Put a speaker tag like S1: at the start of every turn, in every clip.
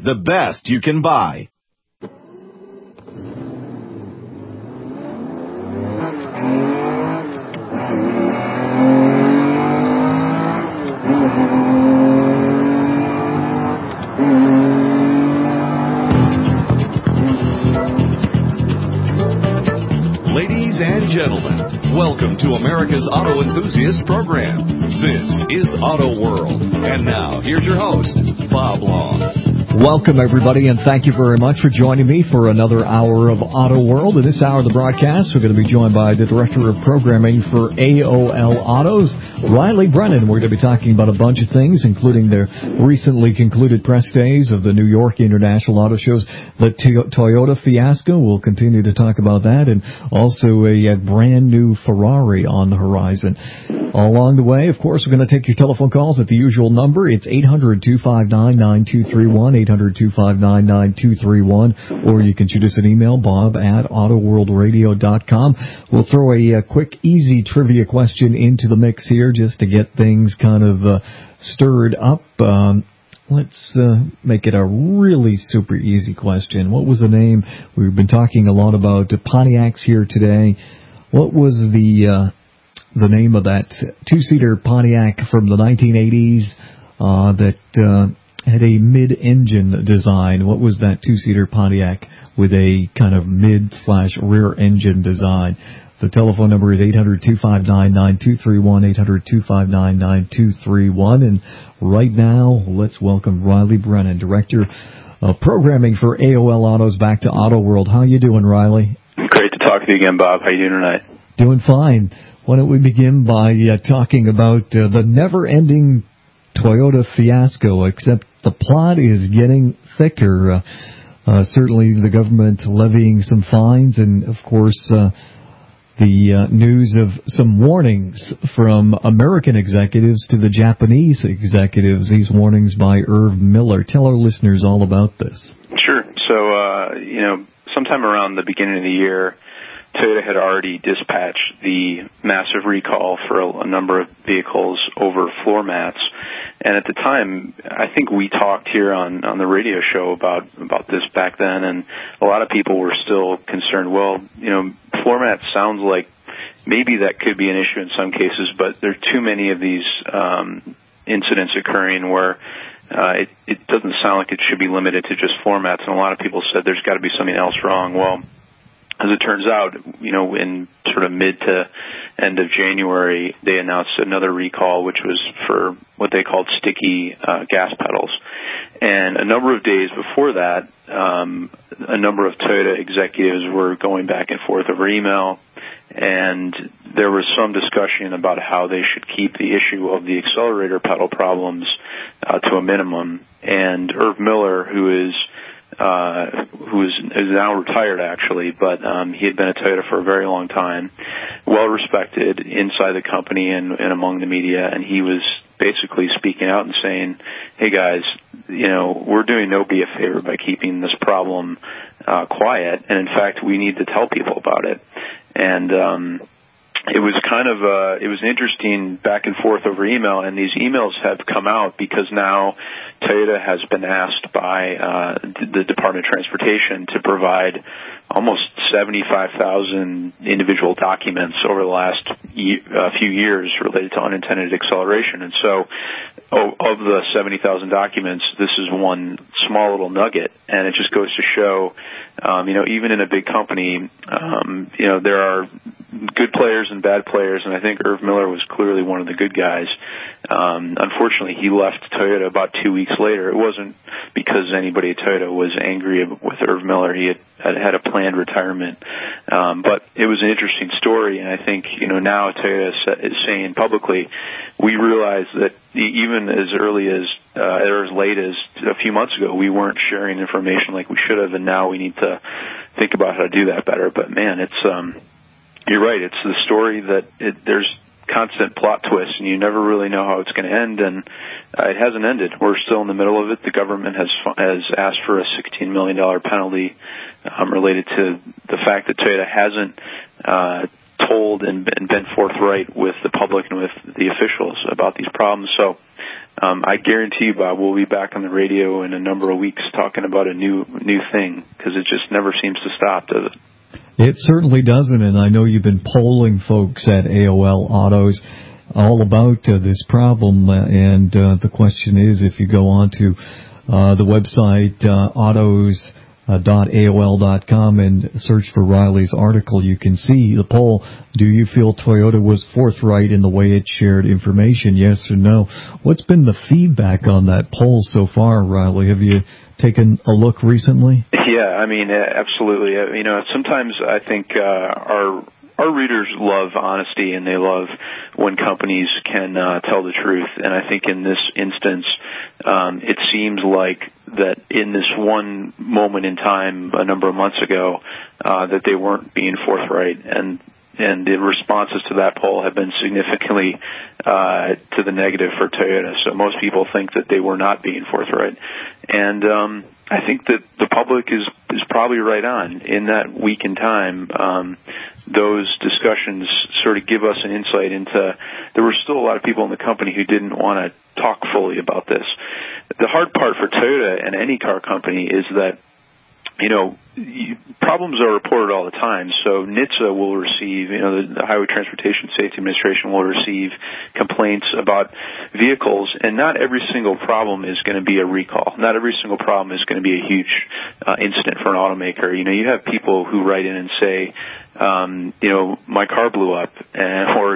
S1: the best you can buy. Ladies and gentlemen, welcome to America's Auto Enthusiast Program. This is Auto World. And now, here's your host, Bob Long.
S2: Welcome, everybody, and thank you very much for joining me for another hour of Auto World. In this hour of the broadcast, we're going to be joined by the Director of Programming for AOL Autos, Riley Brennan. We're going to be talking about a bunch of things, including the recently concluded press days of the New York International Auto Shows, the Toyota fiasco. We'll continue to talk about that, and also a brand new Ferrari on the horizon. Along the way, of course, we're going to take your telephone calls at the usual number. It's 800-259-9231, 800-259-9231, or you can shoot us an email, bob@autoworldradio.com. We'll throw a quick, easy trivia question into the mix here just to get things kind of stirred up. Let's make it a really super easy question. What was the name? We've been talking a lot about Pontiacs here today. What was the name of that two-seater Pontiac from the 1980s that had a mid-engine design? What was that two-seater Pontiac with a kind of mid/rear engine design? The telephone number is 800-259-9231, 800-259-9231. And right now, let's welcome Riley Brennan, Director of Programming for AOL Autos, back to Auto World. How you doing, Riley?
S3: Great to talk to you again, Bob. How you doing tonight?
S2: Doing fine. Why don't we begin by talking about the never-ending Toyota fiasco, except the plot is getting thicker. Certainly the government levying some fines, and, of course, the news of some warnings from American executives to the Japanese executives, these warnings by Irv Miller. Tell our listeners all about this.
S3: Sure. So, sometime around the beginning of the year, Toyota had already dispatched the massive recall for a number of vehicles over floor mats. And at the time, I think we talked here on the radio show about this back then, and a lot of people were still concerned, well, floor mats sounds like maybe that could be an issue in some cases, but there are too many of these incidents occurring where it doesn't sound like it should be limited to just floor mats, and a lot of people said there's got to be something else wrong. Well, as it turns out, in sort of mid to end of January, they announced another recall, which was for what they called sticky gas pedals. And a number of days before that, a number of Toyota executives were going back and forth over email, and there was some discussion about how they should keep the issue of the accelerator pedal problems to a minimum. And Irv Miller, who is now retired, actually, but he had been at Toyota for a very long time, well respected inside the company and among the media, and he was basically speaking out and saying, hey guys, we're doing nobody a favor by keeping this problem quiet, and in fact we need to tell people about it. And it was it was an interesting back and forth over email, and these emails have come out because now Toyota has been asked by the Department of Transportation to provide almost 75,000 individual documents over the last few years related to unintended acceleration. And so of the 70,000 documents, this is one small little nugget, and it just goes to show, even in a big company, there are good players and bad players, and I think Irv Miller was clearly one of the good guys. Unfortunately, he left Toyota about 2 weeks later. It wasn't because anybody at Toyota was angry with Irv Miller. He had a planned retirement. But it was an interesting story, and I think, now Toyota is saying publicly, we realize that even as early as or as late as a few months ago, we weren't sharing information like we should have, and now we need to think about how to do that better. But man, you're right. It's the story that there's constant plot twists, and you never really know how it's going to end, and it hasn't ended. We're still in the middle of it. The government has asked for a $16 million penalty related to the fact that Toyota hasn't told and been forthright with the public and with the officials about these problems. So I guarantee you, Bob, we'll be back on the radio in a number of weeks talking about a new thing, because it just never seems to stop, does it?
S2: It certainly doesn't, and I know you've been polling folks at AOL Autos all about this problem, and the question is, if you go on to the website autos.aol.com and search for Riley's article, you can see the poll. Do you feel Toyota was forthright in the way it shared information, yes or no? What's been the feedback on that poll so far, Riley? Have you taken a look recently?
S3: Yeah, I mean, absolutely. You know, sometimes I think our readers love honesty, and they love when companies can tell the truth. And I think in this instance, it seems like that in this one moment in time, a number of months ago, that they weren't being forthright. And the responses to that poll have been significantly to the negative for Toyota. So most people think that they were not being forthright. And I think that the public is probably right on. In that week in time, those discussions sort of give us an insight into, there were still a lot of people in the company who didn't want to talk fully about this. The hard part for Toyota and any car company is that, you know, problems are reported all the time. So NHTSA will receive, the Highway Transportation Safety Administration will receive complaints about vehicles, and not every single problem is going to be a recall. Not every single problem is going to be a huge incident for an automaker. You know, you have people who write in and say, my car blew up, or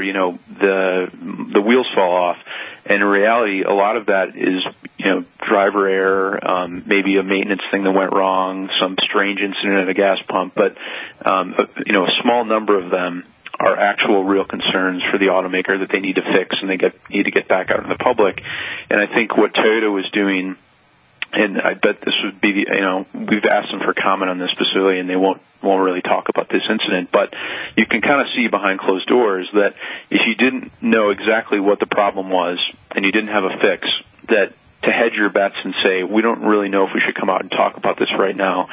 S3: the wheels fall off. And in reality, a lot of that is, driver error, maybe a maintenance thing that went wrong, some strange incident at a gas pump. But, a small number of them are actual real concerns for the automaker that they need to fix, and they need to get back out in the public. And I think what Toyota was doing, and I bet this would be, we've asked them for comment on this specifically, and they won't really talk about this incident, but you can kind of see behind closed doors that if you didn't know exactly what the problem was and you didn't have a fix, that to hedge your bets and say, we don't really know if we should come out and talk about this right now,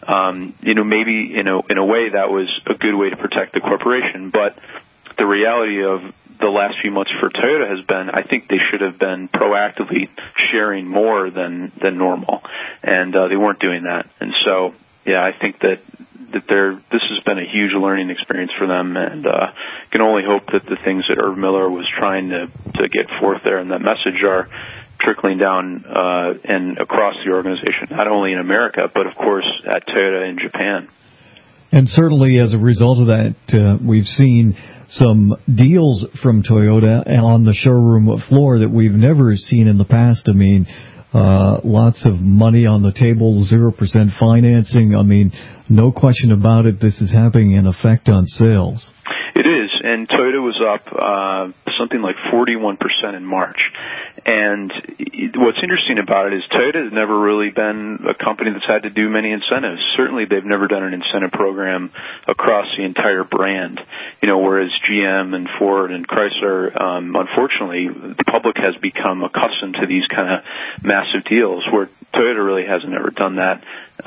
S3: maybe in a way that was a good way to protect the corporation. But the reality of the last few months for Toyota has been, I think they should have been proactively sharing more than normal, and they weren't doing that. And so, yeah, I think that this has been a huge learning experience for them, and can only hope that the things that Irv Miller was trying to get forth there and that message are trickling down and across the organization, not only in America, but of course at Toyota in Japan.
S2: And certainly as a result of that, we've seen some deals from Toyota on the showroom floor that we've never seen in the past. I mean, lots of money on the table, 0% financing. I mean, no question about it, this is having an effect on sales.
S3: It is, and Toyota was up something like 41% in March. And what's interesting about it is Toyota has never really been a company that's had to do many incentives. Certainly they've never done an incentive program across the entire brand, whereas GM and Ford and Chrysler, unfortunately, the public has become accustomed to these kind of massive deals, where Toyota really hasn't ever done that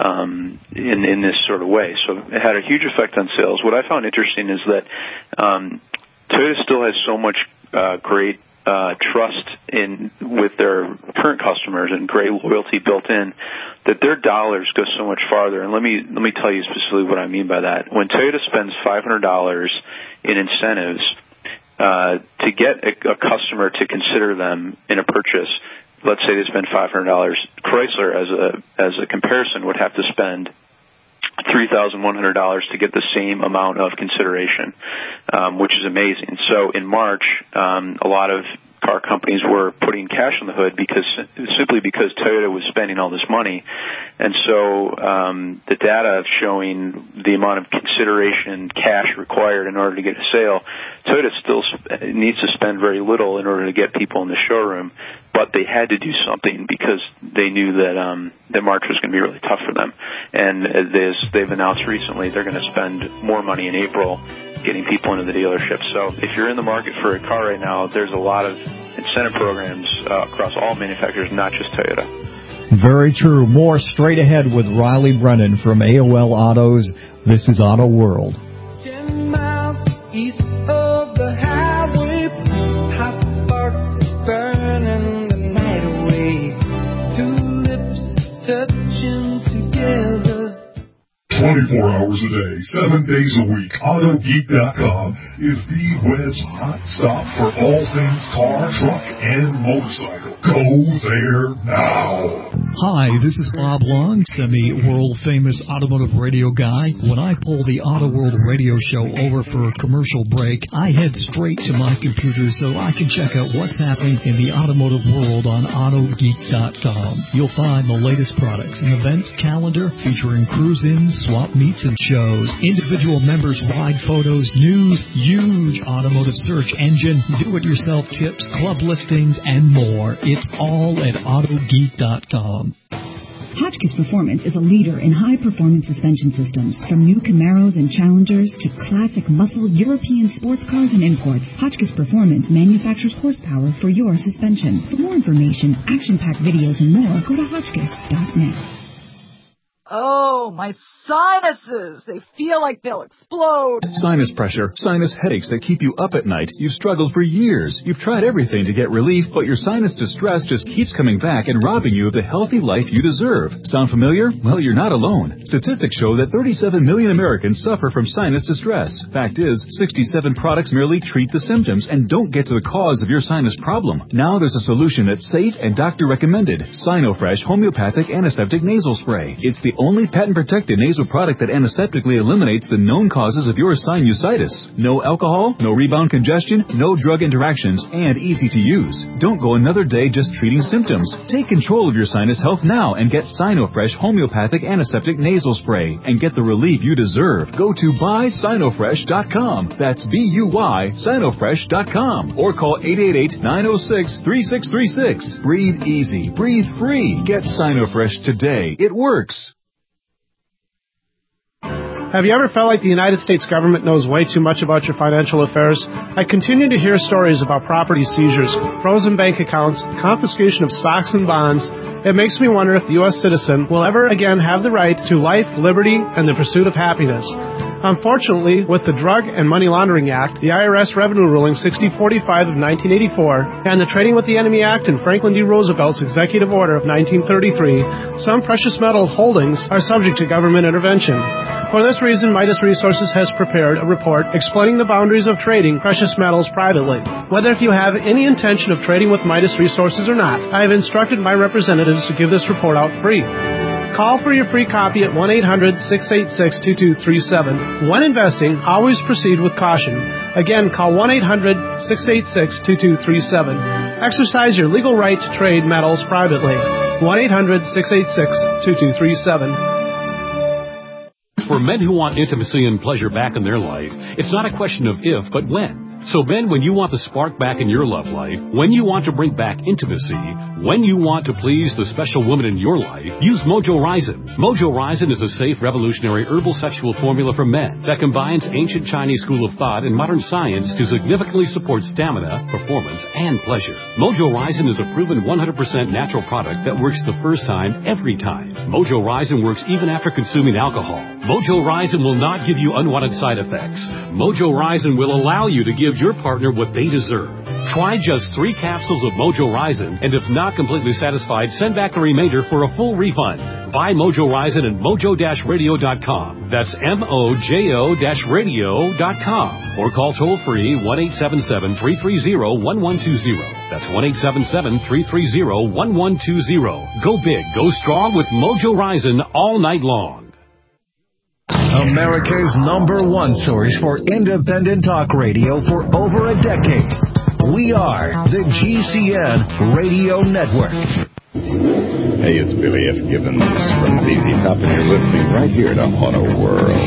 S3: in this sort of way. So it had a huge effect on sales. What I found interesting is that Toyota still has so much great trust with their current customers and great loyalty built in, that their dollars go so much farther. And let me tell you specifically what I mean by that. When Toyota spends $500 in incentives to get a customer to consider them in a purchase, let's say they spend $500, Chrysler as a comparison would have to spend $3,100 to get the same amount of consideration, which is amazing. So in March, a lot of car companies were putting cash in the hood simply because Toyota was spending all this money. And so the data showing the amount of consideration cash required in order to get a sale, Toyota still needs to spend very little in order to get people in the showroom. But they had to do something because they knew that March was going to be really tough for them. And as they've announced recently, they're going to spend more money in April getting people into the dealership. So if you're in the market for a car right now, there's a lot of incentive programs across all manufacturers, not just Toyota.
S2: Very true. More straight ahead with Riley Brennan from AOL Autos. This is Auto World.
S4: 10 miles east of the highway, hot sparks burning the night. come together.
S5: 24 hours a day, 7 days a week, AutoGeek.com is the web's hot stop for all things car, truck, and motorcycle. Go there now.
S6: Hi, this is Bob Long, semi-world-famous automotive radio guy. When I pull the Auto World radio show over for a commercial break, I head straight to my computer so I can check out what's happening in the automotive world on AutoGeek.com. You'll find the latest products and events calendar featuring cruise-ins, swap meets, and shows, individual members' ride photos, news, huge automotive search engine, do-it-yourself tips, club listings, and more. It's all at AutoGeek.com.
S7: Hotchkiss Performance is a leader in high-performance suspension systems. From new Camaros and Challengers to classic muscle European sports cars and imports, Hotchkiss Performance manufactures horsepower for your suspension. For more information, action-packed videos, and more, go to Hotchkiss.net.
S8: Oh, my sinuses! They feel like they'll explode.
S9: Sinus pressure, sinus headaches that keep you up at night. You've struggled for years. You've tried everything to get relief, but your sinus distress just keeps coming back and robbing you of the healthy life you deserve. Sound familiar? Well, you're not alone. Statistics show that 37 million Americans suffer from sinus distress. Fact is, 67 products merely treat the symptoms and don't get to the cause of your sinus problem. Now there's a solution that's safe and doctor recommended. Sinofresh Homeopathic Antiseptic Nasal Spray. It's the only patent-protected nasal product that antiseptically eliminates the known causes of your sinusitis. No alcohol, no rebound congestion, no drug interactions, and easy to use. Don't go another day just treating symptoms. Take control of your sinus health now and get Sinofresh Homeopathic Antiseptic Nasal Spray and get the relief you deserve. Go to buysinofresh.com. That's B-U-Y, Sinofresh.com. Or call 888-906-3636. Breathe easy. Breathe free. Get Sinofresh today. It works.
S10: Have you ever felt like the United States government knows way too much about your financial affairs? I continue to hear stories about property seizures, frozen bank accounts, confiscation of stocks and bonds. It makes me wonder if the U.S. citizen will ever again have the right to life, liberty, and the pursuit of happiness. Unfortunately, with the Drug and Money Laundering Act, the IRS Revenue Ruling 6045 of 1984, and the Trading with the Enemy Act and Franklin D. Roosevelt's Executive Order of 1933, some precious metal holdings are subject to government intervention. For this reason, Midas Resources has prepared a report explaining the boundaries of trading precious metals privately. Whether if you have any intention of trading with Midas Resources or not, I have instructed my representatives to give this report out free. Call for your free copy at 1-800-686-2237. When investing, always proceed with caution. Again, call 1-800-686-2237. Exercise your legal right to trade metals privately. 1-800-686-2237.
S11: For men who want intimacy and pleasure back in their life, it's not a question of if, but when. So men, when you want the spark back in your love life, when you want to bring back intimacy, when you want to please the special woman in your life, use Mojo Ryzen. Mojo Ryzen is a safe, revolutionary herbal sexual formula for men that combines ancient Chinese school of thought and modern science to significantly support stamina, performance, and pleasure. Mojo Ryzen is a proven 100% natural product that works the first time, every time. Mojo Ryzen works even after consuming alcohol. Mojo Ryzen will not give you unwanted side effects. Mojo Ryzen will allow you to give your partner what they deserve. Try just 3 capsules of Mojo Ryzen, and if not completely satisfied, send back the remainder for a full refund. Buy Mojo Ryzen at mojo-radio.com. That's mojo-radio.com. Or call toll-free 1-877-330-1120. That's 1-877-330-1120. Go big, go strong with Mojo Ryzen all night long.
S1: America's #1 source for independent talk radio for over a decade. We are the GCN Radio Network.
S12: Hey, it's Billy F. Gibbons from ZZ Top, and you're listening right here to Auto World.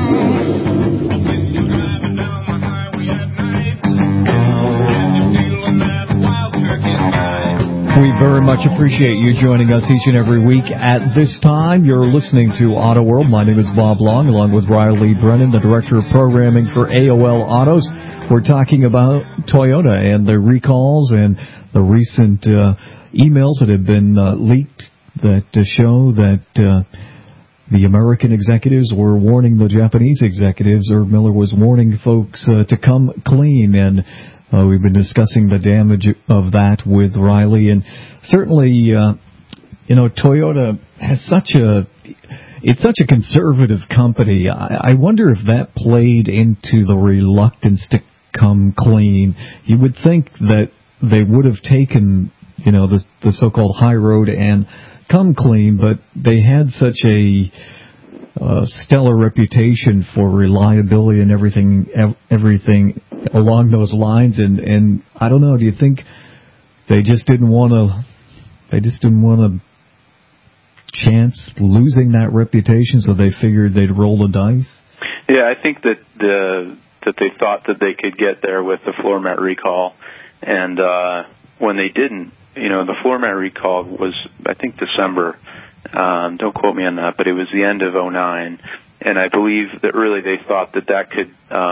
S2: We very much appreciate you joining us each and every week at this time. You're listening to Auto World. My name is Bob Long, along with Riley Brennan, the Director of Programming for AOL Autos. We're talking about Toyota and the recalls and the recent emails that have been leaked that show that the American executives were warning the Japanese executives, or Miller was warning folks to come clean, and we've been discussing the damage of that with Riley, and certainly Toyota has it's such a conservative company. I wonder if that played into the reluctance to come clean. You would think that they would have taken, the so-called high road and come clean, but they had such a stellar reputation for reliability and everything along those lines. And I don't know. Do you think they just didn't want to chance losing that reputation, so they figured they'd roll the dice?
S3: Yeah, I think that they thought that they could get there with the floor mat recall, and when they didn't, the floor mat recall was, I think, December. Don't quote me on that, but it was the end of 2009, and I believe that really they thought that could,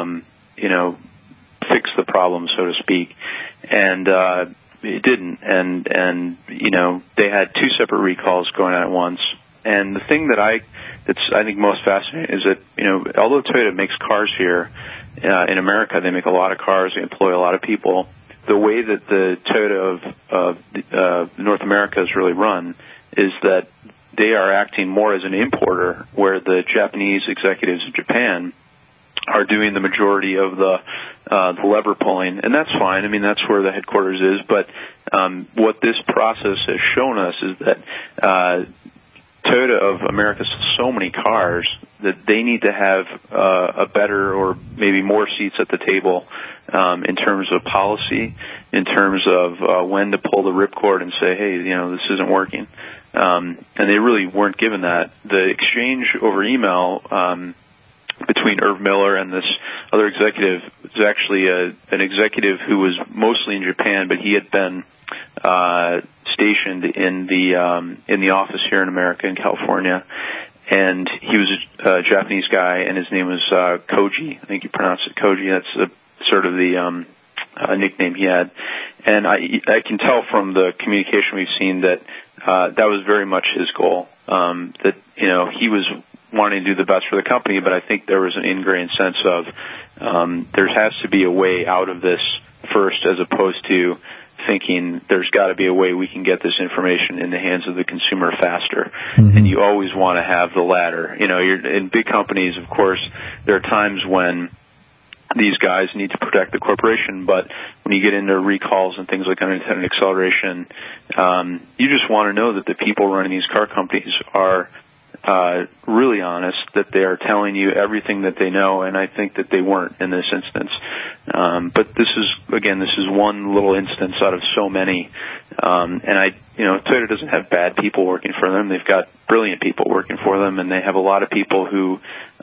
S3: fix the problem, so to speak, and it didn't, and they had two separate recalls going on at once. And the thing that's I think most fascinating is that although Toyota makes cars here in America, they make a lot of cars, they employ a lot of people. The way that the Toyota of North America is really run is that they are acting more as an importer, where the Japanese executives in Japan are doing the majority of the lever pulling, and that's fine. I mean, that's where the headquarters is. But what this process has shown us is that Toyota of America sells so many cars that they need to have a better or maybe more seats at the table in terms of policy, in terms of when to pull the ripcord and say, hey, this isn't working. And they really weren't given that. The exchange over email between Irv Miller and this other executive was actually an executive who was mostly in Japan, but he had been stationed in the office here in America, in California, and he was a Japanese guy, and his name was Koji. I think you pronounce it Koji. That's sort of the nickname he had, and I can tell from the communication we've seen that that was very much his goal. That he was wanting to do the best for the company, but I think there was an ingrained sense of there has to be a way out of this first, as opposed to thinking there's got to be a way we can get this information in the hands of the consumer faster. Mm-hmm. And you always want to have the latter. You're in big companies, of course, there are times when these guys need to protect the corporation, but when you get into recalls and things like unintended acceleration, you just want to know that the people running these car companies are really honest, that they are telling you everything that they know, and I think that they weren't in this instance. But this is one little instance out of so many. And Toyota doesn't have bad people working for them. They've got brilliant people working for them, and they have a lot of people who,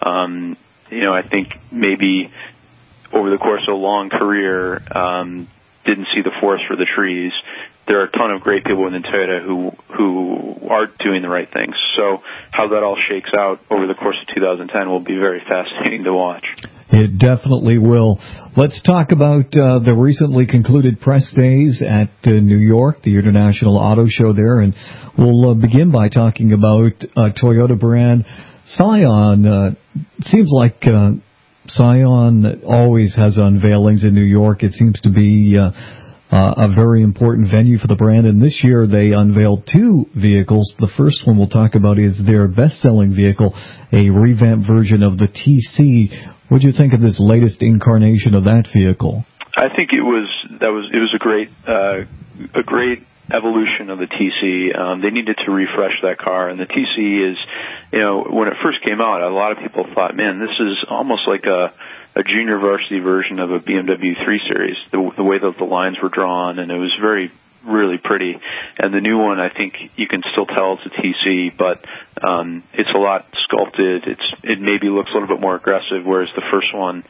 S3: I think maybe over the course of a long career, didn't see the forest for the trees. There are a ton of great people within Toyota who are doing the right things. So how that all shakes out over the course of 2010 will be very fascinating to watch.
S2: It definitely will. Let's talk about the recently concluded press days at New York, the International Auto Show there, and we'll begin by talking about Toyota brand Scion. Seems like Scion always has unveilings in New York. It seems to be a very important venue for the brand, and this year they unveiled two vehicles. The first one we'll talk about is their best-selling vehicle, a revamped version of the TC. What do you think of this latest incarnation of that vehicle?
S3: I think it was a great evolution of the TC. They needed to refresh that car, and the TC is, when it first came out, a lot of people thought, man, this is almost like a junior varsity version of a BMW 3 Series, the way that the lines were drawn, and it was really pretty. And the new one, I think you can still tell it's a TC, but it's a lot sculpted. It maybe looks a little bit more aggressive, whereas the first one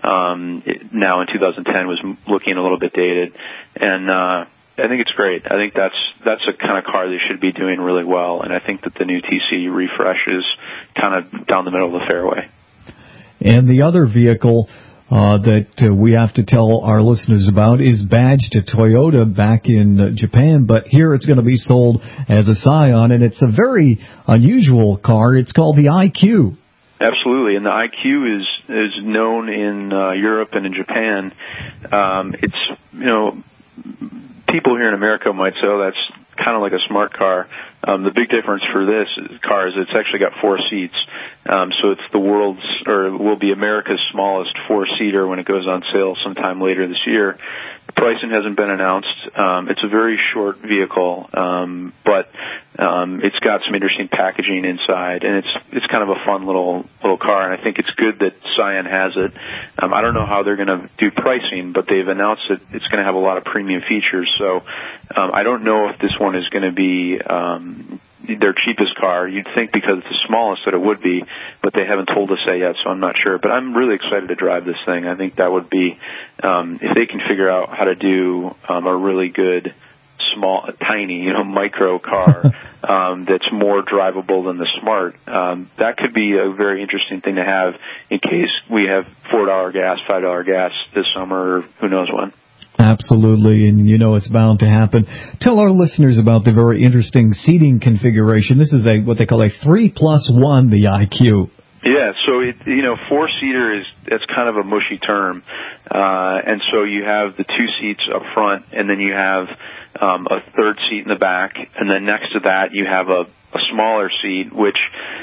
S3: now in 2010 was looking a little bit dated. And I think it's great. I think that's a kind of car they should be doing really well, and I think that the new TC refresh is kind of down the middle of the fairway.
S2: And the other vehicle that we have to tell our listeners about is badged to Toyota back in Japan, but here it's going to be sold as a Scion, and it's a very unusual car. It's called the IQ.
S3: Absolutely, and the IQ is known in Europe and in Japan. It's, people here in America might say, oh, kind of like a smart car. The big difference for this car is it's actually got 4 seats. So it's the world's, or will be America's smallest 4-seater when it goes on sale sometime later this year. The pricing hasn't been announced. It's a very short vehicle, but it's got some interesting packaging inside, and it's kind of a fun little car, and I think it's good that Scion has it. I don't know how they're going to do pricing, but they've announced that it's going to have a lot of premium features, so I don't know if this one is going to be their cheapest car. You'd think because it's the smallest that it would be, but they haven't told us that yet, so I'm not sure. But I'm really excited to drive this thing. I think that would be, if they can figure out how to do a really good, small, tiny, micro car that's more drivable than the Smart, that could be a very interesting thing to have in case we have $4 gas, $5 gas this summer, or who knows when.
S2: Absolutely, and it's bound to happen. Tell our listeners about the very interesting seating configuration. This is what they call a 3+1, the IQ.
S3: Yeah, so 4-seater that's kind of a mushy term, and so you have the 2 seats up front, and then you have a third seat in the back, and then next to that you have a smaller seat, which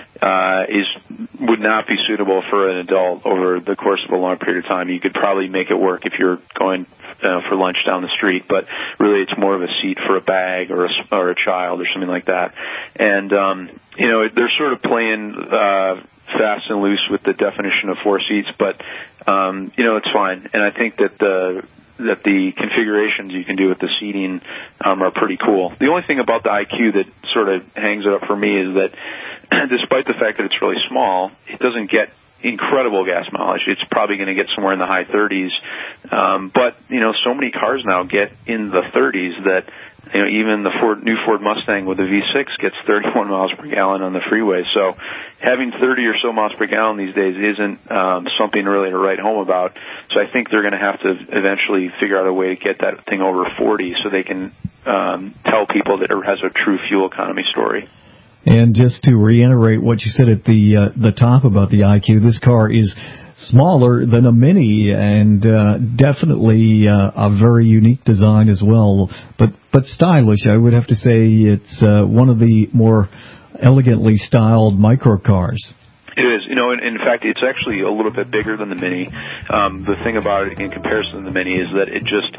S3: would not be suitable for an adult over the course of a long period of time. You could probably make it work if you're going for lunch down the street, but really it's more of a seat for a bag or a child or something like that. And they're sort of playing fast and loose with the definition of 4 seats, but it's fine. And I think that the configurations you can do with the seating are pretty cool. The only thing about the IQ that sort of hangs it up for me is that despite the fact that it's really small, it doesn't get incredible gas mileage. It's probably going to get somewhere in the high 30s. But so many cars now get in the 30s that even the new Ford Mustang with the V6 gets 31 miles per gallon on the freeway. So having 30 or so miles per gallon these days isn't something really to write home about. So I think they're going to have to eventually figure out a way to get that thing over 40 so they can tell people that it has a true fuel economy story.
S2: And just to reiterate what you said at the top about the IQ, this car is smaller than a Mini and definitely a very unique design as well, but stylish. I would have to say it's one of the more elegantly styled microcars.
S3: It is. In fact, it's actually a little bit bigger than the Mini. The thing about it in comparison to the Mini is that it just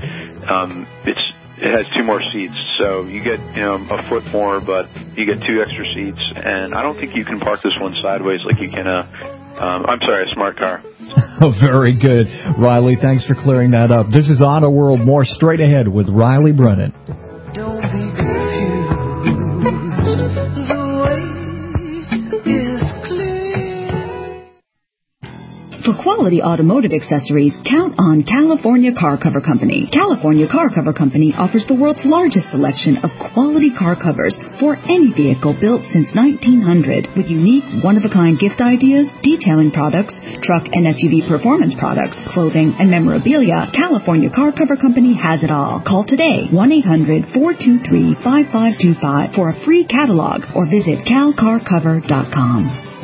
S3: it has 2 more seats, so you get a foot more, but you get 2 extra seats, and I don't think you can park this one sideways like you can a smart car.
S2: Very good. Riley, thanks for clearing that up. This is Auto World. More straight ahead with Riley Brennan.
S4: Don't be confused. The way is clear.
S7: For quality automotive accessories, count on California Car Cover Company. California Car Cover Company offers the world's largest selection of quality car covers for any vehicle built since 1900 with unique, one-of-a-kind gift ideas, detailing products, truck and SUV performance products, clothing, and memorabilia. California Car Cover Company has it all. Call today, 1-800-423-5525 for a free catalog or visit calcarcover.com.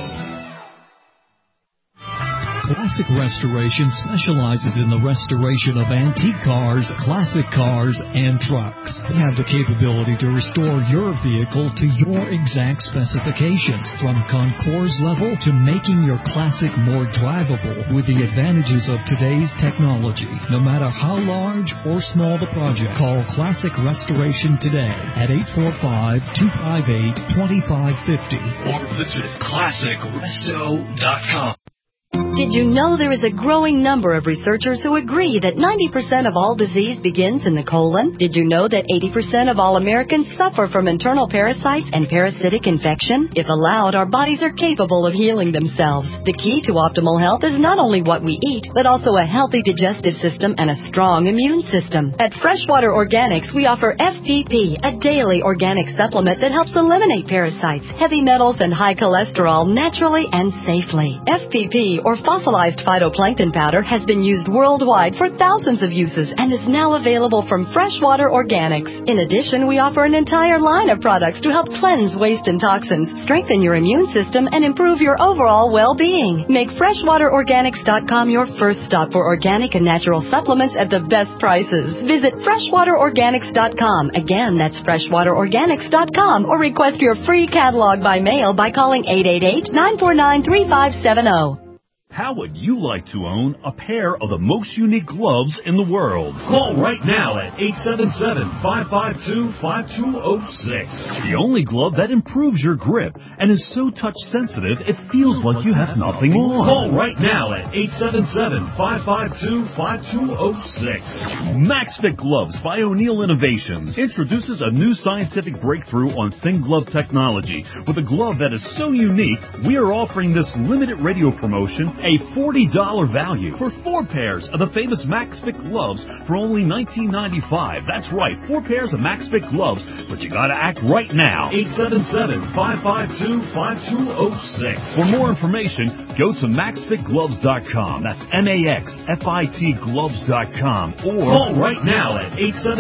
S6: Classic Restoration specializes in the restoration of antique cars, classic cars, and trucks. We have the capability to restore your vehicle to your exact specifications, from concours level to making your classic more drivable with the advantages of today's technology. No matter how large or small the project, call Classic Restoration today at 845-258-2550 or visit ClassicResto.com.
S13: Did you know there is a growing number of researchers who agree that 90% of all disease begins in the colon? Did you know that 80% of all Americans suffer from internal parasites and parasitic infection? If allowed, our bodies are capable of healing themselves. The key to optimal health is not only what we eat, but also a healthy digestive system and a strong immune system. At Freshwater Organics, we offer FPP, a daily organic supplement that helps eliminate parasites, heavy metals, and high cholesterol naturally and safely. FPP, or Fossilized phytoplankton powder has been used worldwide for thousands of uses and is now available from Freshwater Organics. In addition, we offer an entire line of products to help cleanse waste and toxins, strengthen your immune system, and improve your overall well-being. Make FreshwaterOrganics.com your first stop for organic and natural supplements at the best prices. Visit FreshwaterOrganics.com. Again, that's FreshwaterOrganics.com, or request your free catalog by mail by calling 888-949-3570.
S14: How would you like to own a pair of the most unique gloves in the world? Call right now at 877-552-5206. The only glove that improves your grip and is so touch sensitive it feels like you have nothing on. Call right now at 877-552-5206. MaxFit Gloves by O'Neill Innovations introduces a new scientific breakthrough on thin glove technology. With a glove that is so unique, we are offering this limited radio promotion a $40 value for 4 pairs of the famous MaxFit gloves for only $19.95. That's right, 4 pairs of MaxFit gloves, but you gotta act right now. 877-552-5206. For more information, go to MaxFitGloves.com. That's MaxFit Gloves.com. Or call right now at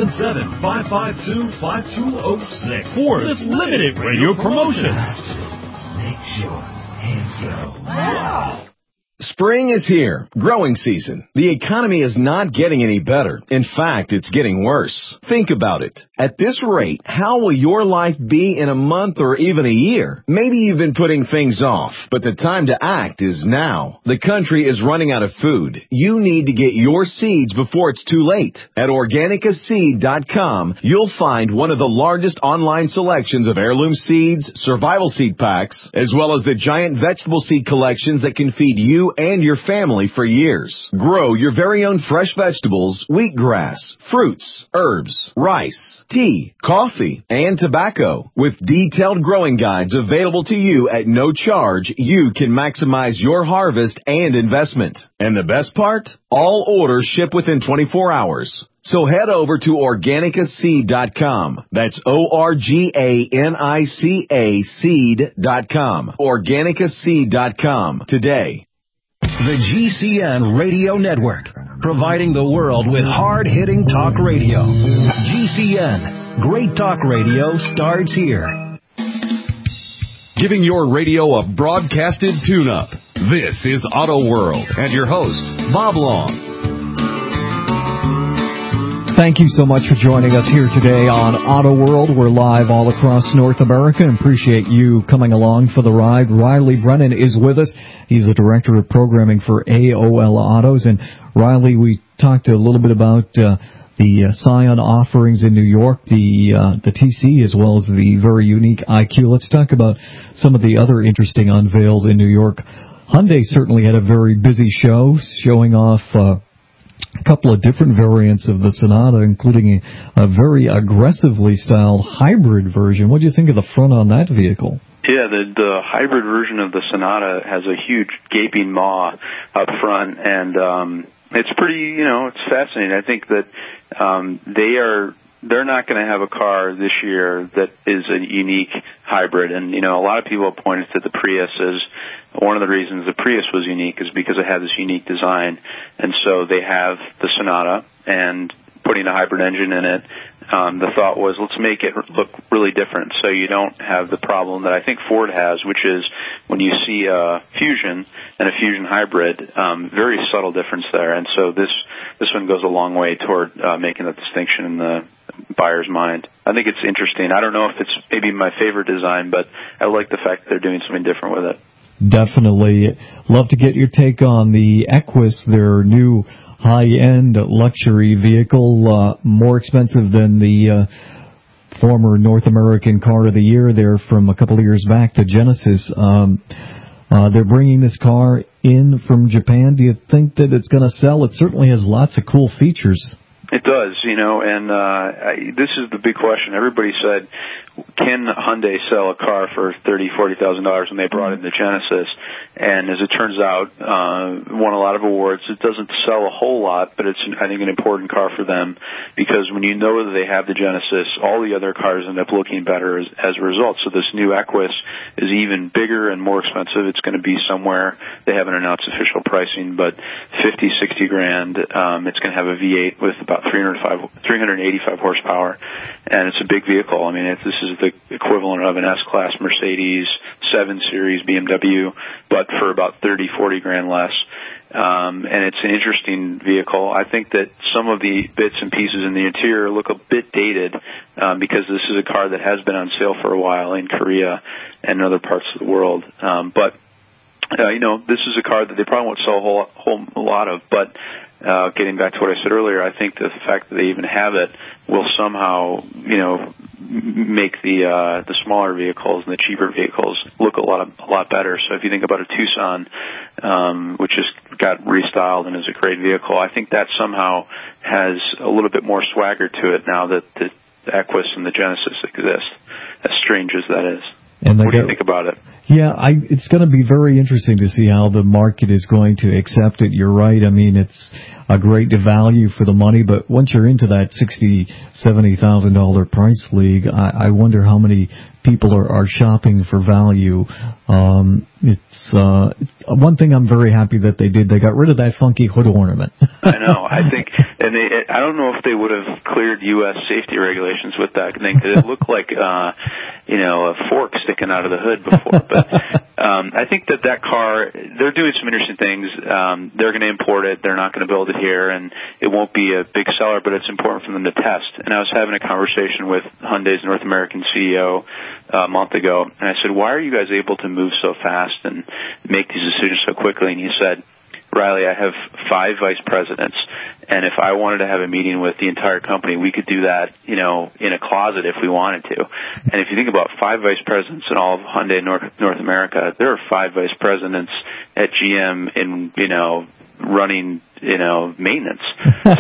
S14: 877-552-5206 for this limited radio promotion.
S15: Make sure hands go.
S16: Wow. Spring is here. Growing season. The economy is not getting any better. In fact, it's getting worse. Think about it. At this rate, how will your life be in a month or even a year? Maybe you've been putting things off, but the time to act is now. The country is running out of food. You need to get your seeds before it's too late. At OrganicaSeed.com, you'll find one of the largest online selections of heirloom seeds, survival seed packs, as well as the giant vegetable seed collections that can feed you and your family for years. Grow your very own fresh vegetables, wheatgrass, fruits, herbs, rice, tea, coffee, and tobacco. With detailed growing guides available to you at no charge, you can maximize your harvest and investment. And the best part? All orders ship within 24 hours. So head over to OrganicaSeed.com. That's OrganicaSeed seed.com. OrganicaSeed.com today.
S17: The GCN Radio Network, providing the world with hard-hitting talk radio. GCN, great talk radio starts here.
S1: Giving your radio a broadcasted tune-up. This is Auto World and your host, Bob Long.
S2: Thank you so much for joining us here today on Auto World. We're live all across North America and appreciate you coming along for the ride. Riley Brennan is with us. He's the Director of Programming for AOL Autos. And Riley, we talked a little bit about the Scion offerings in New York, the TC, as well as the very unique IQ. Let's talk about some of the other interesting unveils in New York. Hyundai certainly had a very busy show, showing off a couple of different variants of the Sonata, including a very aggressively styled hybrid version. What do you think of the front on that vehicle?
S3: Yeah, the hybrid version of the Sonata has a huge gaping maw up front, and it's pretty, it's fascinating. I think that they're not going to have a car this year that is a unique hybrid. And, a lot of people have pointed to the Prius as one of the reasons the Prius was unique is because it had this unique design. And so they have the Sonata and putting a hybrid engine in it. The thought was, let's make it look really different so you don't have the problem that I think Ford has, which is when you see a Fusion and a Fusion hybrid, very subtle difference there. And so this one goes a long way toward making that distinction in the buyer's mind. I think it's interesting. I don't know if it's maybe my favorite design, but I like the fact that they're doing something different with it. Definitely.
S2: Love to get your take on the Equus, their new high-end luxury vehicle, more expensive than the former North American Car of the Year there from a couple of years back, the Genesis. They're bringing this car in from Japan. Do you think that it's going to sell? It certainly has lots of cool features.
S3: It does, and this is the big question. Everybody said, can Hyundai sell a car for $30,000-$40,000 when they brought in the Genesis? And as it turns out, won a lot of awards. It doesn't sell a whole lot, but it's, I think, an important car for them, because when you know that they have the Genesis, all the other cars end up looking better as a result. So this new Equus is even bigger and more expensive. It's going to be somewhere, they haven't announced official pricing, but $50,000-$60,000. It's going to have a V8 with about 385 horsepower, and it's a big vehicle. I mean, this is the equivalent of an S-Class Mercedes, 7 Series BMW, but for about $30,000-$40,000 less. And it's an interesting vehicle. I think that some of the bits and pieces in the interior look a bit dated, because this is a car that has been on sale for a while in Korea and other parts of the world. But this is a car that they probably won't sell a whole lot of, but getting back to what I said earlier, I think that the fact that they even have it will somehow, make the smaller vehicles and the cheaper vehicles look a lot better. So if you think about a Tucson, which just got restyled and is a great vehicle, I think that somehow has a little bit more swagger to it now that the Equus and the Genesis exist, as strange as that is.
S2: And
S3: what do you think about it?
S2: Yeah, it's going to be very interesting to see how the market is going to accept it. You're right. I mean, it's a great value for the money, but once you're into that $60,000-$70,000 price league, I wonder how many people are shopping for value. It's one thing I'm very happy that they did. They got rid of that funky hood ornament.
S3: I know. I think, and I don't know if they would have cleared U.S. safety regulations with that thing, because it looked like a fork sticking out of the hood before. But I think that car, they're doing some interesting things. They're going to import it. They're not going to build it here, and it won't be a big seller, but it's important for them to test. And I was having a conversation with Hyundai's North American CEO a month ago, and I said, why are you guys able to move so fast and make these decisions so quickly? And he said, Riley, I have 5 vice presidents, and if I wanted to have a meeting with the entire company, we could do that, in a closet if we wanted to. And if you think about 5 vice presidents in all of Hyundai North America, there are 5 vice presidents at GM in, running, maintenance. So,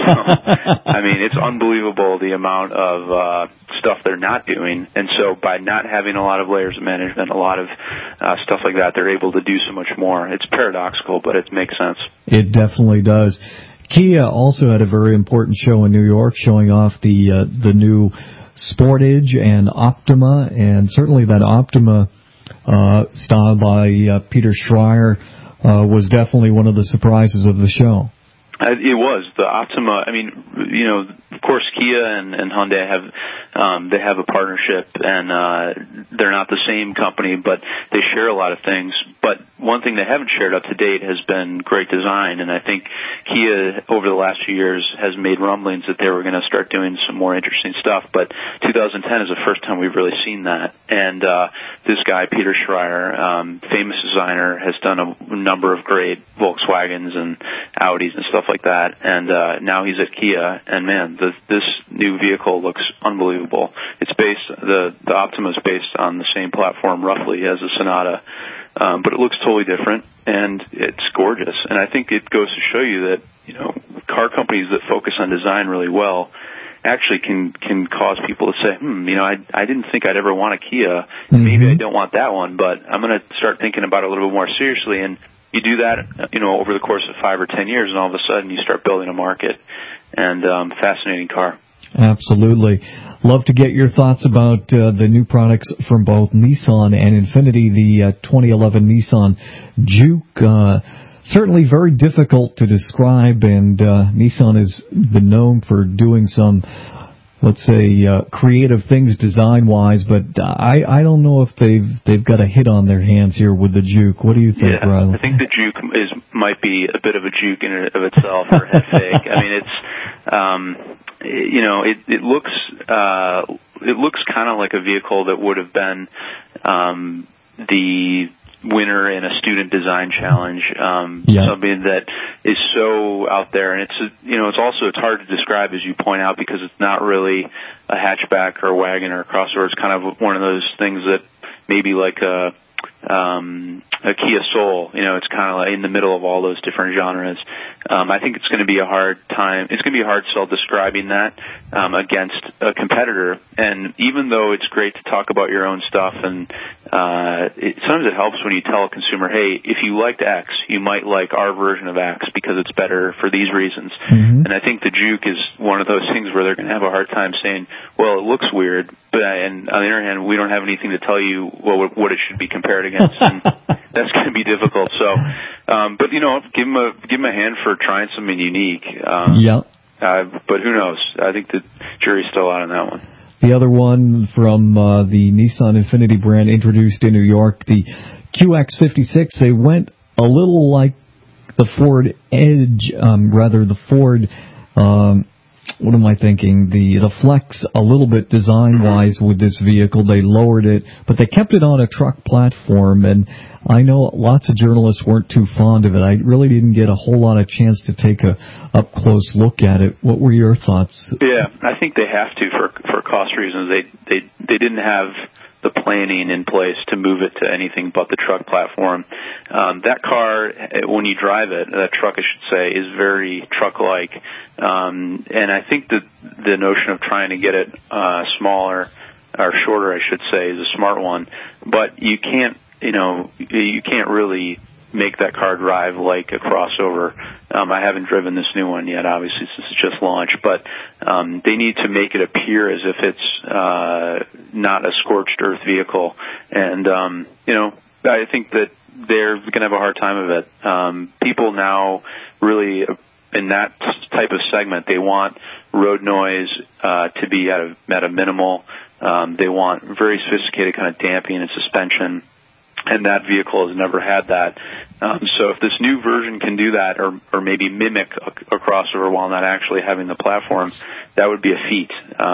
S3: I mean, it's unbelievable the amount of stuff they're not doing. And so by not having a lot of layers of management, a lot of stuff like that, they're able to do so much more. It's paradoxical, but it makes sense.
S2: It definitely does. Kia also had a very important show in New York, showing off the new Sportage and Optima, and certainly that Optima style by Peter Schreier was definitely one of the surprises of the show.
S3: It was the Optima. I mean, of course, Kia and Hyundai have a partnership, and they're not the same company, but they share a lot of things. But one thing they haven't shared up to date has been great design, and I think Kia over the last few years has made rumblings that they were going to start doing some more interesting stuff. But 2010 is the first time we've really seen that. And this guy, Peter Schreier, famous designer, has done a number of great Volkswagens and Audis and stuff like that, and now he's at Kia, and man, this new vehicle looks unbelievable. It's the Optima is based on the same platform roughly as the Sonata, but it looks totally different, and it's gorgeous. And I think it goes to show you that car companies that focus on design really well actually can cause people to say, I didn't think I'd ever want a Kia. Maybe I don't want that one, but I'm going to start thinking about it a little bit more seriously. And you do that, over the course of 5 or 10 years, and all of a sudden you start building a market. And fascinating car.
S2: Absolutely. Love to get your thoughts about the new products from both Nissan and Infiniti. The 2011 Nissan Juke, certainly very difficult to describe, and Nissan has been known for doing some, let's say, creative things design-wise, but I don't know if they've got a hit on their hands here with the Juke. What do you think, Riley?
S3: I think the Juke might be a bit of a Juke in and of itself, or head fake. I mean, it looks kind of like a vehicle that would have been the winner in a student design challenge, something that is so out there, and it's hard to describe, as you point out, because it's not really a hatchback or a wagon or a crossover. It's kind of one of those things that maybe like a a Kia Soul. It's kind of like in the middle of all those different genres. I think it's going to be a hard time. It's going to be a hard sell describing that against a competitor. And even though it's great to talk about your own stuff, and sometimes it helps when you tell a consumer, hey, if you liked X, you might like our version of X because it's better for these reasons. Mm-hmm. And I think the Juke is one of those things where they're going to have a hard time saying, well, it looks weird, and on the other hand, we don't have anything to tell you what it should be compared against. And that's going to be difficult. So, but give them a hand for trying something unique. But who knows? I think the jury's still out on that one.
S2: The other one from the Nissan Infiniti brand introduced in New York, the QX56, they went a little like the Ford Edge, the Ford, what am I thinking? The Flex a little bit design-wise with this vehicle. They lowered it, but they kept it on a truck platform, and I know lots of journalists weren't too fond of it. I really didn't get a whole lot of chance to take a up-close look at it. What were your thoughts?
S3: Yeah, I think they have to for cost reasons. They didn't have the planning in place to move it to anything but the truck platform. That car, when you drive it, that truck, I should say, is very truck-like. And I think that the notion of trying to get it smaller, or shorter, I should say, is a smart one. But you can't really make that car drive like a crossover. I haven't driven this new one yet, obviously, since it's just launched, but they need to make it appear as if it's not a scorched earth vehicle. And, I think that they're going to have a hard time of it. People now really, in that type of segment, they want road noise to be at a minimal. They want very sophisticated kind of damping and suspension. And that vehicle has never had that. So if this new version can do that, or maybe mimic a crossover while not actually having the platform, that would be a feat.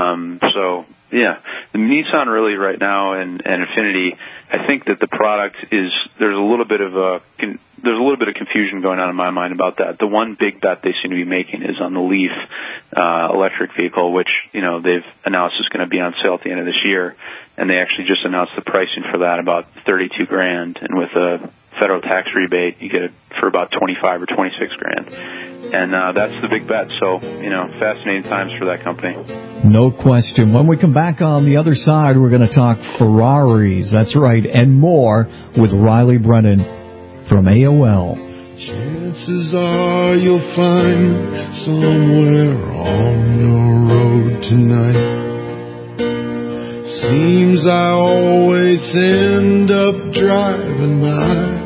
S3: The Nissan really right now and Infiniti, I think that the product there's a little bit of confusion going on in my mind about that. The one big bet they seem to be making is on the Leaf electric vehicle, which they've announced is going to be on sale at the end of this year. And they actually just announced the pricing for that, about $32,000, and with a federal tax rebate, you get it for about $25,000 or $26,000. And that's the big bet. So, fascinating times for that company.
S2: No question. When we come back on the other side, we're going to talk Ferraris. That's right, and more with Riley Brennan from AOL.
S18: Chances are you'll find somewhere on your road tonight. Seems I always end up driving by.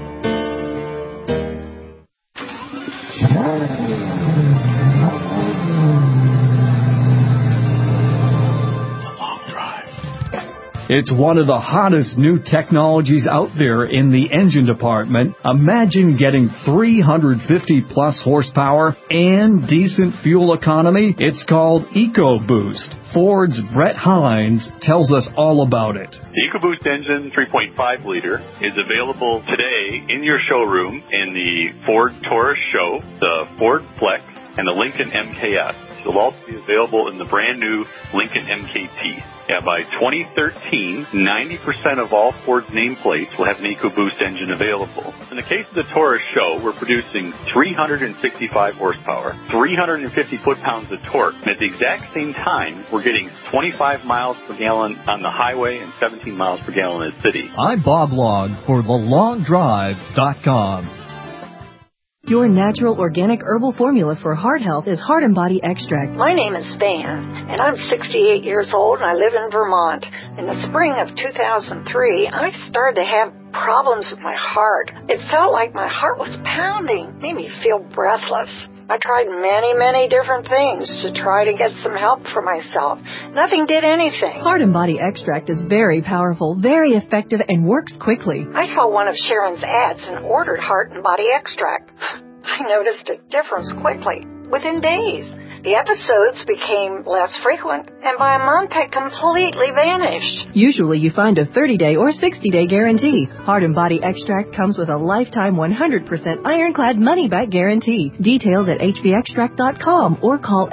S2: It's one of the hottest new technologies out there in the engine department. Imagine getting 350-plus horsepower and decent fuel economy. It's called EcoBoost. Ford's Brett Hines tells us all about it.
S19: The EcoBoost engine 3.5-liter is available today in your showroom in the Ford Taurus Show, the Ford Flex, and the Lincoln MKS. It'll also be available in the brand new Lincoln MKT. By 2013, 90% of all Ford's nameplates will have an EcoBoost engine available. In the case of the Taurus Show, we're producing 365 horsepower, 350 foot-pounds of torque, and at the exact same time, we're getting 25 miles per gallon on the highway and 17 miles per gallon in the city.
S6: I'm Bob Log for TheLongDrive.com.
S20: Your natural organic herbal formula for heart health is Heart and Body Extract.
S21: My name is Van, and I'm 68 years old, and I live in Vermont. In the spring of 2003, I started to have problems with my heart. It felt like my heart was pounding, made me feel breathless. I tried many different things to try to get some help for myself. Nothing did anything.
S20: Heart and Body Extract is very powerful, very effective, and works quickly.
S21: I saw one of Sharon's ads and ordered Heart and Body Extract. I noticed a difference quickly, within days. The episodes became less frequent, and by a month had completely vanished.
S20: Usually you find a 30-day or 60-day guarantee. Heart and Body Extract comes with a lifetime 100% ironclad money-back guarantee. Details at hvextract.com or call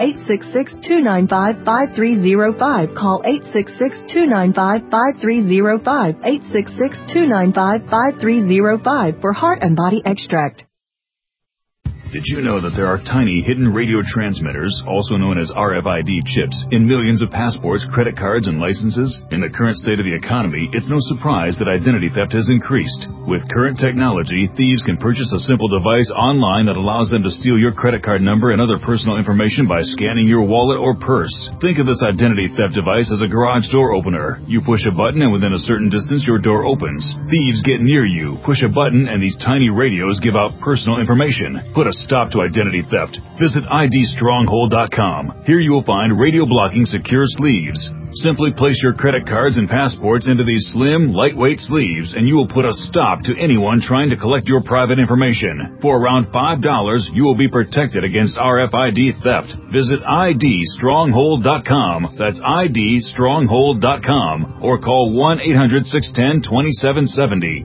S20: 866-295-5305. Call 866-295-5305. 866-295-5305 for Heart and Body Extract.
S9: Did you know that there are tiny hidden radio transmitters, also known as RFID chips, in millions of passports, credit cards, and licenses? In the current state of the economy, it's no surprise that identity theft has increased. With current technology, thieves can purchase a simple device online that allows them to steal your credit card number and other personal information by scanning your wallet or purse. Think of this identity theft device as a garage door opener. You push a button and within a certain distance your door opens. Thieves get near you, push a button, and these tiny radios give out personal information. Put a stop to identity theft. Visit idstronghold.com. Here you will find radio blocking secure sleeves. Simply place your credit cards and passports into these slim, lightweight sleeves, and you will put a stop to anyone trying to collect your private information. For around $5, you will be protected against RFID theft. Visit idstronghold.com. That's idstronghold.com. Or call 1-800-610-2770.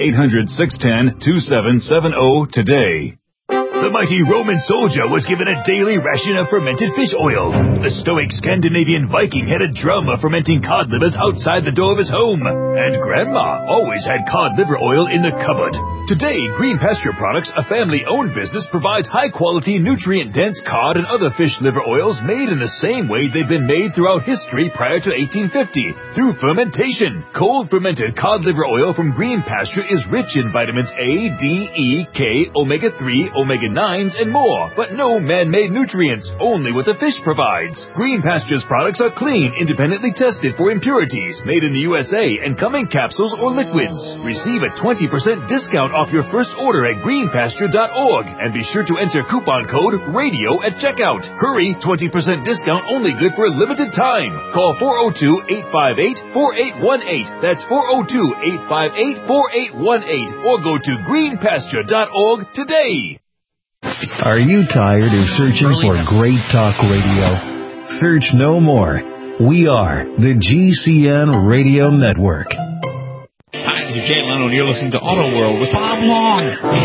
S9: 1-800-610-2770 today.
S15: The mighty Roman soldier was given a daily ration of fermented fish oil. The stoic Scandinavian Viking had a drum of fermenting cod livers outside the door of his home. And Grandma always had cod liver oil in the cupboard. Today, Green Pasture Products, a family-owned business, provides high-quality, nutrient-dense cod and other fish liver oils made in the same way they've been made throughout history prior to 1850, through fermentation. Cold fermented cod liver oil from Green Pasture is rich in vitamins A, D, E, K, omega-3, omega-9s, and more, but no man-made nutrients, only what the fish provides. Green Pasture's products are clean, independently tested for impurities, made in the USA, and come in capsules or liquids. Receive a 20% discount off your first order at greenpasture.org, and be sure to enter coupon code RADIO at checkout. Hurry, 20% discount only good for a limited time. Call 402-858-4818. That's 402-858-4818, or go to greenpasture.org today.
S17: Are you tired of searching for great talk radio? Search no more. We are the GCN Radio Network.
S5: Hi, this is Jay Leno, and you're listening to Auto World with Bob Long.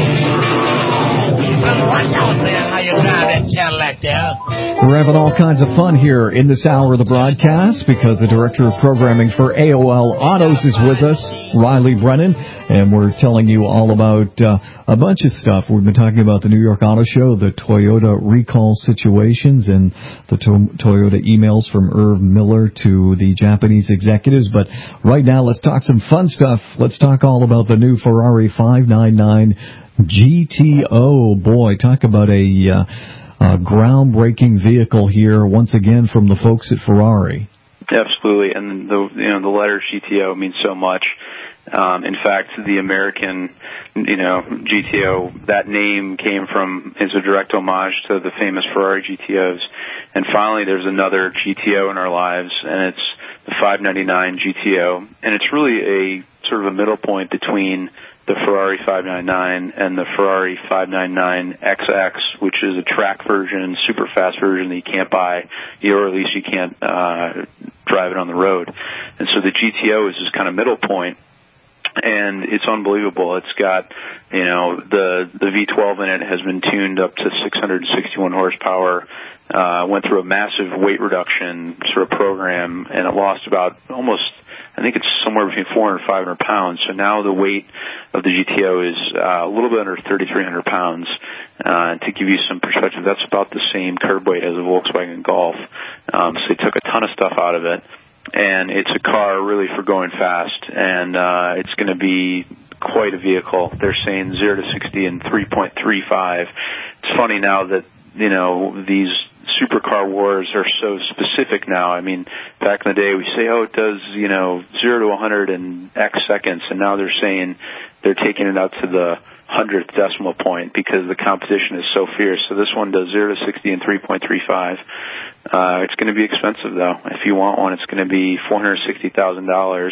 S5: Well, what's out there? How you drive that Cadillac there?
S2: We're having all kinds of fun here in this hour of the broadcast because the Director of Programming for AOL Autos is with us, Riley Brennan, and we're telling you all about a bunch of stuff. We've been talking about the New York Auto Show, the Toyota recall situations, and the Toyota emails from Irv Miller to the Japanese executives. But right now, let's talk some fun stuff. Let's talk all about the new Ferrari 599 GTO. Boy, talk about a groundbreaking vehicle here once again from the folks at Ferrari.
S3: Absolutely, and the letter GTO means so much. In fact, the American, GTO, that name came from, is a direct homage to the famous Ferrari GTOs. And finally, there's another GTO in our lives, and it's the 599 GTO. And it's really a sort of a middle point between the Ferrari 599 and the Ferrari 599 XX, which is a track version, super fast version that you can't buy, or at least you can't drive it on the road. And so the GTO is this kind of middle point, and it's unbelievable. It's got, the V12 in it has been tuned up to 661 horsepower, went through a massive weight reduction sort of program, and it lost about I think it's somewhere between 400 and 500 pounds. So now the weight of the GTO is a little bit under 3,300 pounds. To give you some perspective, that's about the same curb weight as a Volkswagen Golf. So they took a ton of stuff out of it. And it's a car really for going fast. And it's going to be quite a vehicle. They're saying 0 to 60 in 3.35. It's funny now that, these supercar wars are so specific now. I mean, back in the day, we say, it does, 0 to 100 in X seconds, and now they're saying they're taking it out to the 100th decimal point because the competition is so fierce. So this one does 0 to 60 in 3.35. It's going to be expensive, though. If you want one, it's going to be $460,000.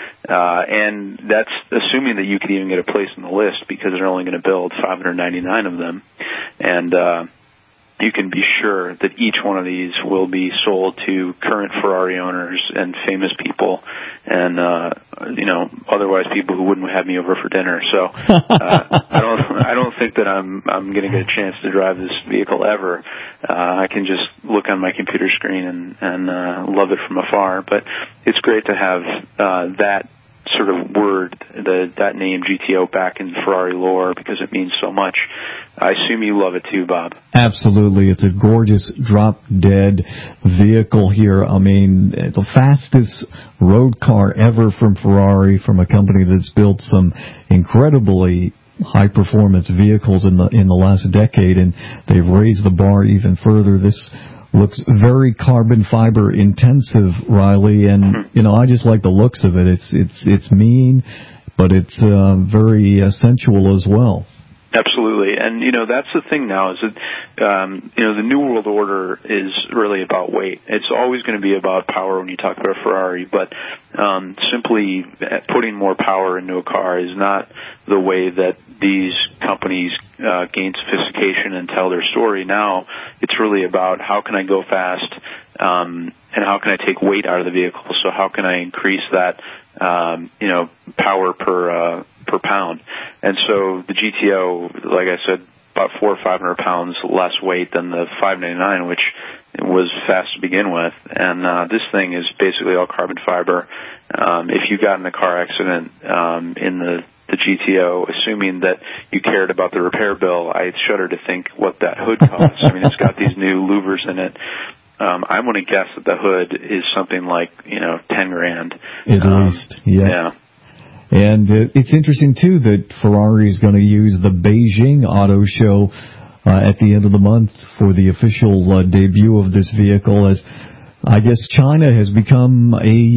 S3: And that's assuming that you could even get a place on the list because they're only going to build 599 of them. And, you can be sure that each one of these will be sold to current Ferrari owners and famous people, and otherwise people who wouldn't have me over for dinner. So I don't think that I'm going to get a chance to drive this vehicle ever. I can just look on my computer screen and love it from afar. But it's great to have that sort of word, that name GTO, back in Ferrari lore, because it means so much. I assume you love it too, Bob.
S2: Absolutely. It's a gorgeous drop-dead vehicle here. I mean, the fastest road car ever from Ferrari, from a company that's built some incredibly high-performance vehicles in the last decade, and they've raised the bar even further. This looks very carbon fiber intensive, Riley, and I just like the looks of it. It's mean, but it's very sensual as well.
S3: Absolutely. And, that's the thing now is that, the New World Order is really about weight. It's always going to be about power when you talk about a Ferrari, but simply putting more power into a car is not the way that these companies gain sophistication and tell their story. Now it's really about how can I go fast, and how can I take weight out of the vehicle? So how can I increase that, power per pound? And so the GTO, like I said, about 400 or 500 pounds less weight than the 599, which was fast to begin with. And this thing is basically all carbon fiber. If you got in a car accident in the GTO, assuming that you cared about the repair bill, I shudder to think what that hood costs. I mean, it's got these new louvers in it. I'm going to guess that the hood is something like, $10,000.
S2: At least, yeah. And it's interesting, too, that Ferrari is going to use the Beijing Auto Show at the end of the month for the official debut of this vehicle, as I guess China has become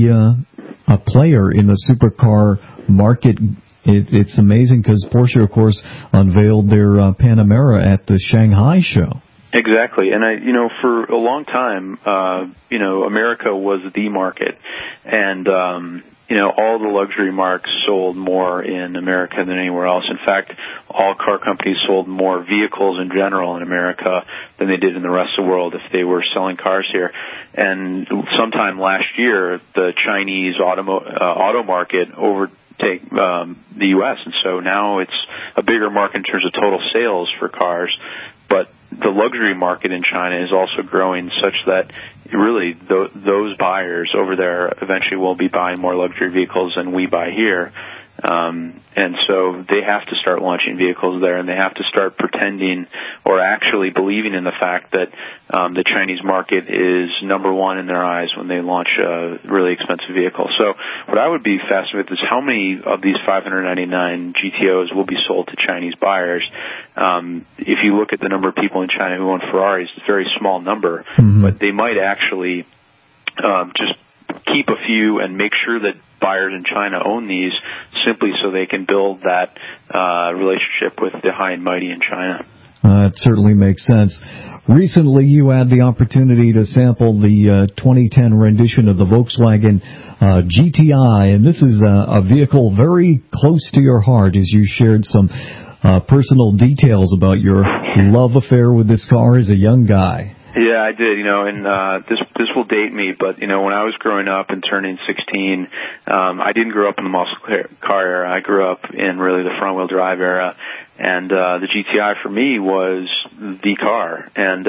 S2: a player in the supercar market. It's amazing because Porsche, of course, unveiled their Panamera at the Shanghai show.
S3: Exactly. And for a long time, America was the market. And, all the luxury marks sold more in America than anywhere else. In fact, all car companies sold more vehicles in general in America than they did in the rest of the world if they were selling cars here. And sometime last year, the Chinese auto market overtake the U.S. And so now it's a bigger market in terms of total sales for cars. But the luxury market in China is also growing such that really those buyers over there eventually will be buying more luxury vehicles than we buy here. And so they have to start launching vehicles there, and they have to start pretending or actually believing in the fact that the Chinese market is number one in their eyes when they launch a really expensive vehicle. So what I would be fascinated with is how many of these 599 GTOs will be sold to Chinese buyers. If you look at the number of people in China who own Ferraris, it's a very small number, but they might actually just keep a few and make sure that buyers in China own these simply so they can build that relationship with the high and mighty in China.
S2: It certainly makes sense. Recently, you had the opportunity to sample the 2010 rendition of the Volkswagen GTI, and this is a vehicle very close to your heart, as you shared some personal details about your love affair with this car as a young guy.
S3: Yeah, I did, and this will date me, but, when I was growing up and turning 16, I didn't grow up in the muscle car era. I grew up in really the front-wheel drive era, and the GTI for me was the car. And,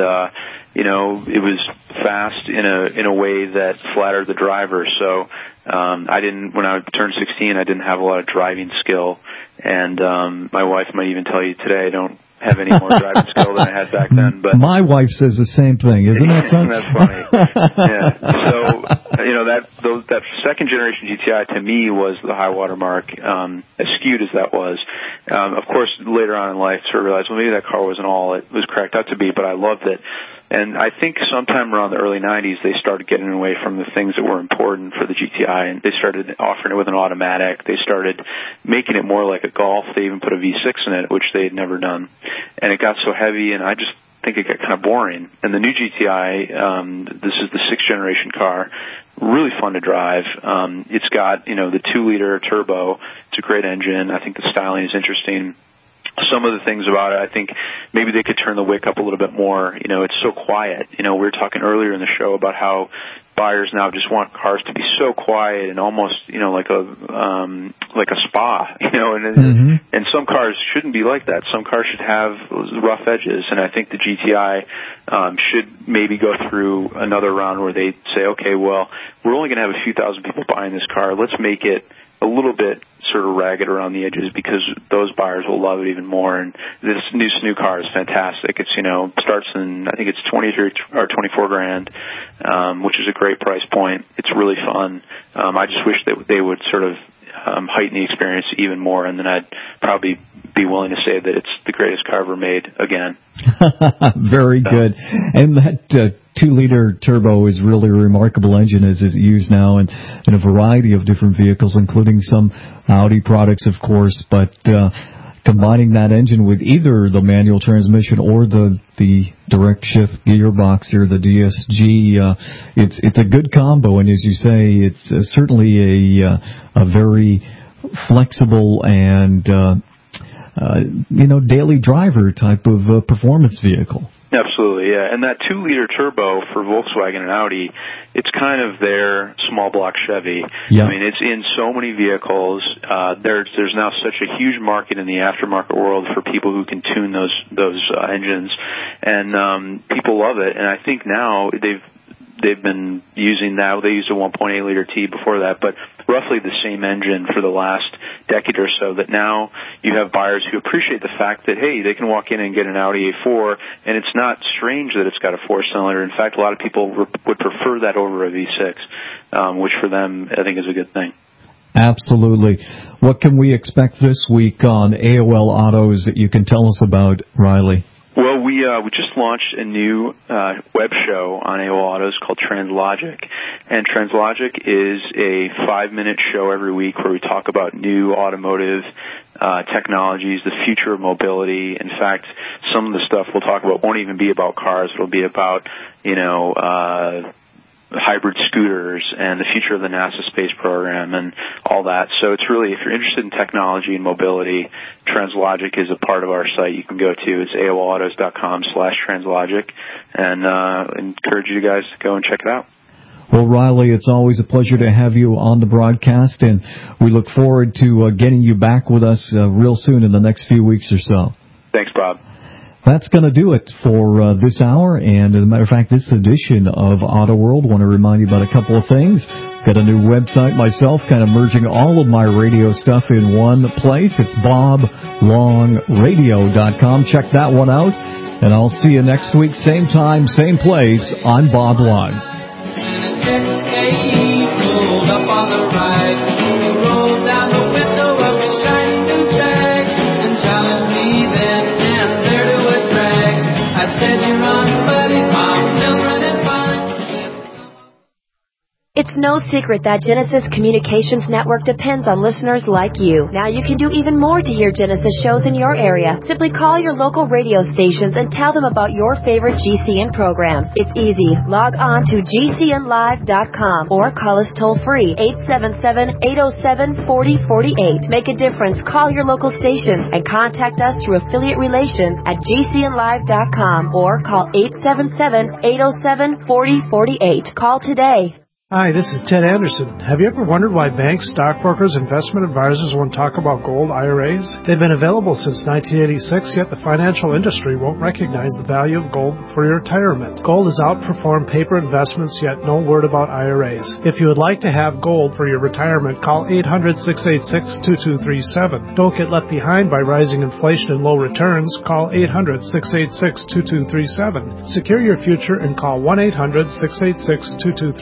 S3: it was fast in a way that flattered the driver. So when I turned 16, I didn't have a lot of driving skill, and my wife might even tell you today I don't have any more driving skill than I had back then. But
S2: my wife says the same thing. Isn't that something?
S3: That's funny. Yeah. So, that second generation GTI to me was the high water mark, as skewed as that was. Of course, later on in life, sort of realized, well, maybe that car wasn't all it was cracked out to be, but I loved it. And I think sometime around the early 90s, they started getting away from the things that were important for the GTI, and they started offering it with an automatic. They started making it more like a Golf. They even put a V6 in it, which they had never done. And it got so heavy, and I just think it got kind of boring. And the new GTI, this is the sixth generation car, really fun to drive. It's got, the 2-liter turbo. It's a great engine. I think the styling is interesting. some of the things about it, I think maybe they could turn the wick up a little bit more. You know, it's so quiet. You know, we were talking earlier in the show about how buyers now just want cars to be so quiet and almost, you know, like a spa, you know, and some cars shouldn't be like that. Some cars should have rough edges, and I think the GTI should maybe go through another round where they say, okay, well, we're only going to have a few thousand people buying this car. Let's make it a little bit sort of ragged around the edges because those buyers will love it even more. And this new car is fantastic. It's, you know, starts in, I think it's 23 or 24 grand, which is a great price point. It's really fun. I just wish that they would sort of heighten the experience even more, and then I'd probably be willing to say that it's the greatest car ever made again.
S2: Very good. And that 2-liter turbo is really a remarkable engine as is used now in a variety of different vehicles, including some Audi products, of course, but combining that engine with either the manual transmission or the direct shift gearbox here, the DSG, it's a good combo, and as you say, it's certainly a very flexible and daily driver type of performance vehicle.
S3: Absolutely, yeah. And that 2-liter turbo for Volkswagen and Audi, it's kind of their small block Chevy.
S2: Yeah.
S3: I mean, it's in so many vehicles. There's now such a huge market in the aftermarket world for people who can tune those engines, and people love it. And I think now they've been using that. They used a 1.8-liter T before that, but roughly the same engine for the last decade or so, that now you have buyers who appreciate the fact that, hey, they can walk in and get an Audi A4, and it's not strange that it's got a 4-cylinder. In fact, a lot of people would prefer that over a V6, which for them I think is a good thing.
S2: Absolutely. What can we expect this week on AOL Autos that you can tell us about, Riley?
S3: Well, we just launched a new web show on AOL Autos called Translogic, and Translogic is a 5-minute show every week where we talk about new automotive technologies, the future of mobility. In fact, some of the stuff we'll talk about won't even be about cars. It'll be about, hybrid scooters and the future of the NASA space program and all that. So it's really, if you're interested in technology and mobility, Translogic is a part of our site you can go to. It's AOLautos.com/Translogic, and encourage you guys to go and check it out.
S2: Well, Riley, it's always a pleasure to have you on the broadcast, and we look forward to getting you back with us real soon in the next few weeks or so.
S3: Thanks, Bob.
S2: That's going to do it for this hour, and as a matter of fact, this edition of Auto World. I want to remind you about a couple of things. Got a new website myself, kind of merging all of my radio stuff in one place. It's BobLongRadio.com. Check that one out, and I'll see you next week, same time, same place. I'm Bob Long.
S4: Rolled up on the right, he rolled down the window of his shiny new Jag and challenged me then and there to a drag. I said, "You're on, buddy, my mill's running fine."
S8: It's no secret that Genesis Communications Network depends on listeners like you. Now you can do even more to hear Genesis shows in your area. Simply call your local radio stations and tell them about your favorite GCN programs. It's easy. Log on to GCNlive.com or call us toll-free, 877-807-4048. Make a difference. Call your local stations and contact us through affiliate relations at GCNlive.com or call 877-807-4048. Call today.
S10: Hi, this is Ted Anderson. Have you ever wondered why banks, stockbrokers, investment advisors won't talk about gold IRAs? They've been available since 1986, yet the financial industry won't recognize the value of gold for your retirement. Gold has outperformed paper investments, yet no word about IRAs. If you would like to have gold for your retirement, call 800-686-2237. Don't get left behind by rising inflation and low returns. Call 800-686-2237. Secure your future and call 1-800-686-2237.